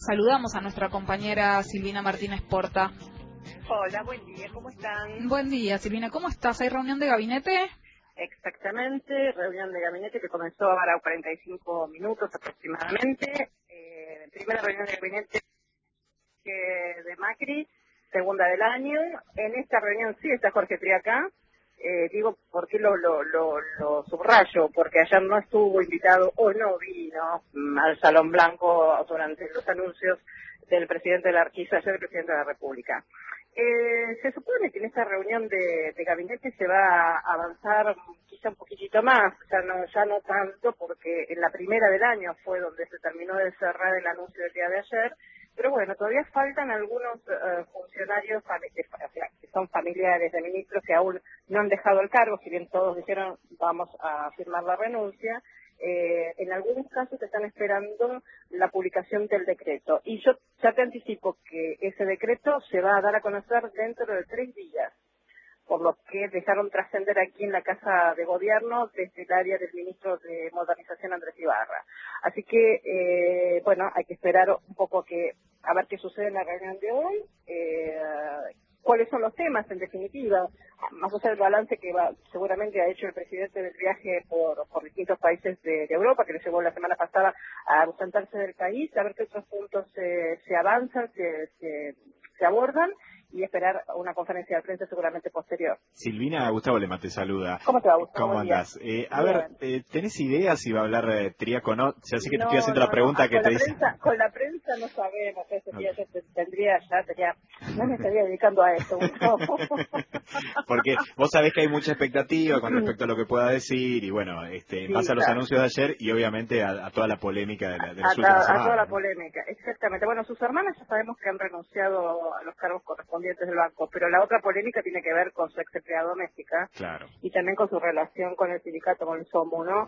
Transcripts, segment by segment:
Saludamos a nuestra compañera Silvina Martínez Porta. Hola, buen día, ¿cómo están? Buen día, Silvina, ¿cómo estás? ¿Hay reunión de gabinete? Exactamente, reunión de gabinete que comenzó ahora 45 minutos aproximadamente. Primera reunión de gabinete de Macri, segunda del año. En esta reunión sí está Jorge Triacá. Digo, ¿por qué lo subrayo? Porque ayer no estuvo invitado o no vino al Salón Blanco durante los anuncios del presidente de la Arquiza, ayer el presidente de la República. Se supone que en esta reunión de gabinete se va a avanzar quizá un poquitito más, ya no tanto, porque en la primera del año fue donde se terminó de cerrar el anuncio del día de ayer, pero bueno, todavía faltan algunos funcionarios que son familiares de ministros que aún no han dejado el cargo, si bien todos dijeron vamos a firmar la renuncia. En algunos casos están esperando la publicación del decreto. Y yo ya te anticipo que ese decreto se va a dar a conocer dentro de 3 días, por lo que dejaron trascender aquí en la Casa de Gobierno desde el área del ministro de Modernización, Andrés Ibarra. Así que, bueno, hay que esperar un poco a ver qué sucede en la reunión de hoy. ¿Cuáles son los temas, en definitiva? Más allá del balance que seguramente ha hecho el presidente del viaje por distintos países de Europa, que le llevó la semana pasada a ausentarse del país, a ver qué otros puntos se avanzan, se abordan, y esperar una conferencia de prensa seguramente posterior. Silvina, Gustavo Lema te saluda. ¿Cómo te va, Gustavo? ¿Cómo andás? A ver, ¿tenés idea si va a hablar Triaco o no? Ya sé que te estoy haciendo la pregunta que te dice. Con la prensa no sabemos, no me estaría dedicando a esto, Gustavo. Porque vos sabés que hay mucha expectativa con respecto a lo que pueda decir y bueno, en base a los anuncios de ayer y obviamente a toda la polémica de las últimas semanas. A toda la polémica, exactamente. Bueno, sus hermanas ya sabemos que han renunciado a los cargos correspondientes del banco, pero la otra polémica tiene que ver con su ex empleada doméstica. Claro. Y también con su relación con el sindicato, con el SOMU, ¿no?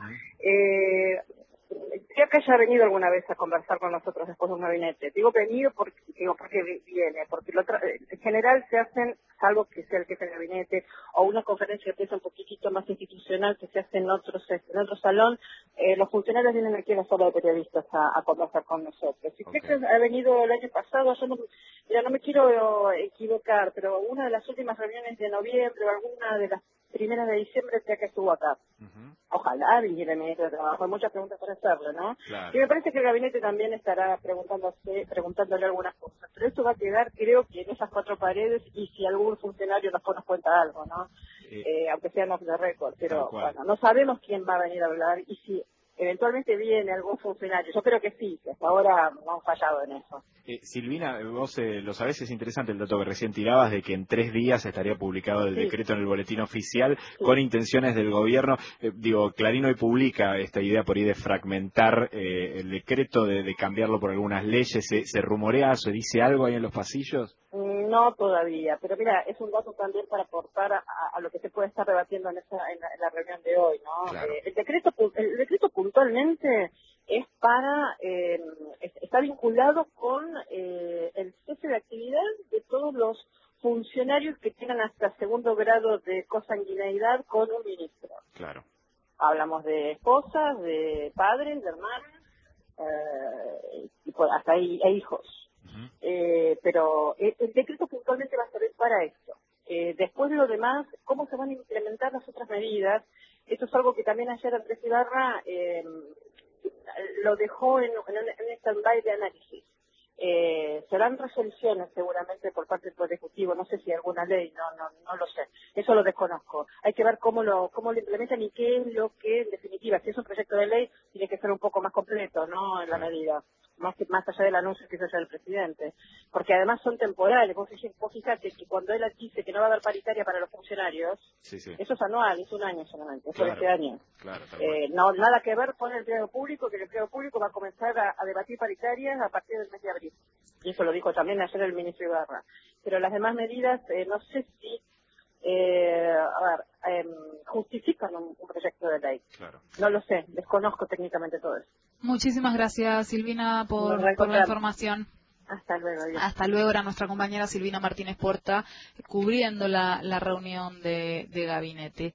Creo que haya venido alguna vez a conversar con nosotros después de un gabinete. Digo venido porque viene, porque en general se hacen, salvo que sea el jefe de gabinete, o una conferencia de prensa un poquitito más institucional que se hace en otro salón, los funcionarios vienen aquí a la sala de periodistas a conversar con nosotros. Y creo que ha venido el año pasado, yo no me quiero equivocar, pero una de las últimas reuniones de noviembre o alguna de las primeras de diciembre creo que estuvo acá. Ojalá viniera el ministro de Trabajo, hay muchas preguntas para hacerlo, ¿no? Claro. Y me parece que el gabinete también estará preguntándole algunas cosas, pero eso va a quedar, creo que en esas 4 paredes, y si algún funcionario nos cuenta algo, ¿no? Aunque sea off the record, pero bueno, no sabemos quién va a venir a hablar y si eventualmente viene algún funcionario. Yo creo que sí, que hasta ahora no han fallado en eso. Silvina, vos lo sabés, es interesante el dato que recién tirabas de que en 3 días estaría publicado el decreto en el boletín oficial con intenciones del gobierno. Clarín hoy publica esta idea por ahí de fragmentar el decreto, de cambiarlo por algunas leyes. ¿Se rumorea, se dice algo ahí en los pasillos? No todavía, pero mira, es un dato también para aportar a lo que se puede estar debatiendo en la reunión de hoy, ¿no? Claro. El decreto puntualmente es está vinculado con el cese de actividad de todos los funcionarios que tengan hasta 2º grado de consanguineidad con un ministro. Claro. Hablamos de esposas, de padres, de hermanos, y hasta ahí hijos. Pero el decreto puntualmente va a servir para esto. Después de lo demás, ¿cómo se van a implementar las otras medidas? Esto es algo que también ayer Andrés Ibarra lo dejó en un stand-by de análisis. Serán resoluciones seguramente por parte del Poder Ejecutivo, no sé si alguna ley, no lo sé, eso lo desconozco. Hay que ver cómo lo implementan y qué es lo que, en definitiva, si es un proyecto de ley, tiene que ser un poco más completo, ¿no?, en la medida. Más allá del anuncio que se hace del presidente, porque además son temporales. Vos fíjate que cuando él dice que no va a haber paritaria para los funcionarios, eso es anual, es un año solamente, es por este año. Claro, Nada que ver con el empleo público, que el empleo público va a comenzar a debatir paritarias a partir del mes de abril. Y eso lo dijo también ayer el ministro Ibarra. Pero las demás medidas, no sé si justifican un proyecto de ley. Claro. No lo sé, desconozco técnicamente todo eso. Muchísimas gracias, Silvina, por la información. Hasta luego. Adiós. Hasta luego. Era nuestra compañera Silvina Martínez Porta cubriendo la reunión de gabinete.